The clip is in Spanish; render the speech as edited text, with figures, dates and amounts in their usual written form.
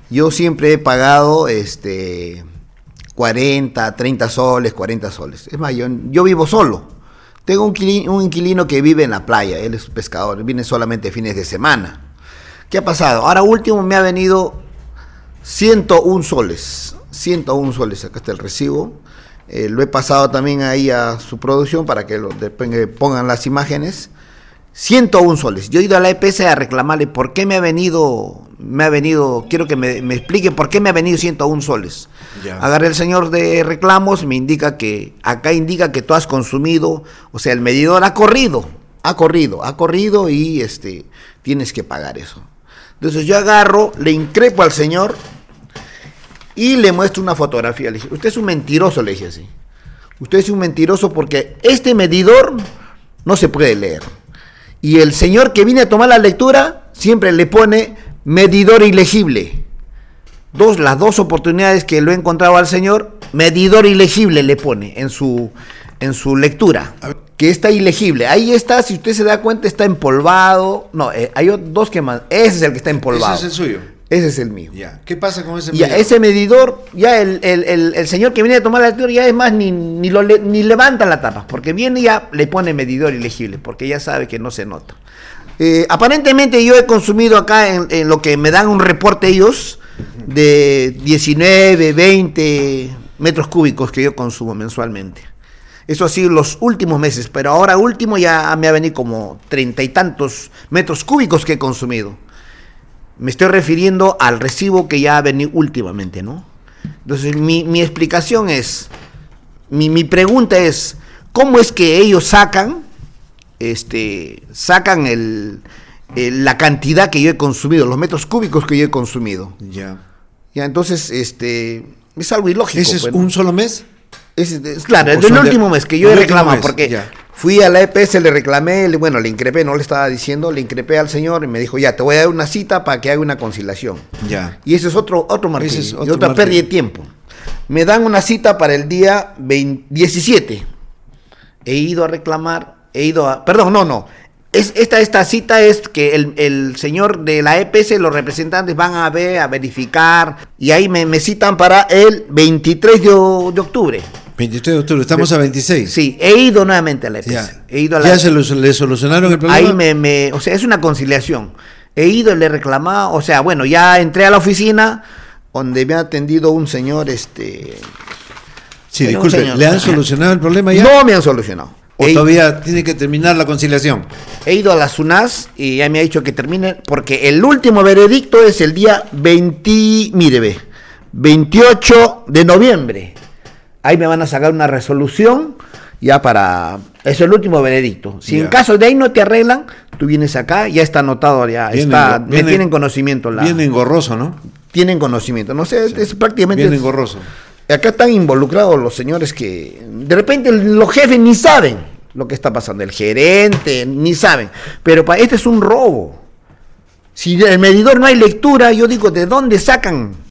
Yo siempre he pagado 40, 30 soles, 40 soles. Es más, yo vivo solo. Tengo un inquilino que vive en la playa, él es pescador, viene solamente fines de semana. ¿Qué ha pasado? Ahora último me ha venido 101 soles. 101 soles, acá está el recibo. Lo he pasado también ahí a su producción para que pongan las imágenes. 101 soles. Yo he ido a la EPS a reclamarle por qué me ha venido, quiero que me explique por qué me ha venido 101 soles. Ya. Agarré el señor de reclamos, me indica que tú has consumido, o sea, el medidor ha corrido y tienes que pagar eso. Entonces yo agarro, le increpo al señor y le muestro una fotografía. Le dije, usted es un mentiroso, le dije así. Usted es un mentiroso porque este medidor no se puede leer. Y el señor que viene a tomar la lectura siempre le pone medidor ilegible. Las dos oportunidades que lo he encontrado al señor, medidor ilegible le pone en su lectura. Que está ilegible. Ahí está, si usted se da cuenta, está empolvado. No, hay dos que más. Ese es el que está empolvado. Ese es el suyo. Ese es el mío. Ya. ¿Qué pasa con ese medidor? Ese medidor, ya el señor que viene a tomar la lectura, ya es más, ni levanta la tapa, porque viene y ya le pone medidor ilegible, porque ya sabe que no se nota. Aparentemente yo he consumido acá, en lo que me dan un reporte ellos, de 19, 20 metros cúbicos que yo consumo mensualmente. Eso ha sido los últimos meses, pero ahora último ya me ha venido como 30 y tantos metros cúbicos que he consumido. Me estoy refiriendo al recibo que ya ha venido últimamente, ¿no? Entonces, mi explicación es, mi pregunta es, ¿cómo es que ellos sacan la cantidad que yo he consumido, los metros cúbicos que yo he consumido? Ya. Ya, entonces, es algo ilógico. ¿Ese es un solo mes? Claro, es el último mes que yo he reclamado, porque ya. Fui a la EPS, le reclamé, le increpé, no le estaba diciendo, le increpé al señor y me dijo, ya, te voy a dar una cita para que haga una conciliación. Ya. Y eso es otro martirio, y otra pérdida de tiempo. Me dan una cita para el día 17. He ido a reclamar, esta cita es que el señor de la EPS, los representantes van a verificar, y ahí me citan para el 23 de octubre. 23 de octubre, estamos a 26. Sí, he ido nuevamente a la EPS. ¿Ya le solucionaron el problema? Ahí o sea, es una conciliación. He ido y le he reclamado, ya entré a la oficina donde me ha atendido un señor, Sí, disculpe, ¿le han solucionado el problema ya? No me han solucionado. ¿O todavía tiene que terminar la conciliación? He ido a la SUNAS y ya me ha dicho que termine, porque el último veredicto es el día 28 de noviembre. Ahí me van a sacar una resolución ya es el último veredicto. Si en caso de ahí no te arreglan, tú vienes acá, ya está anotado, me tienen conocimiento. Bien engorroso, ¿no? Tienen conocimiento, no sé, es prácticamente... Bien engorroso. Acá están involucrados los señores que de repente los jefes ni saben lo que está pasando, el gerente ni saben, pero este es un robo. Si el medidor no hay lectura, yo digo, ¿de dónde sacan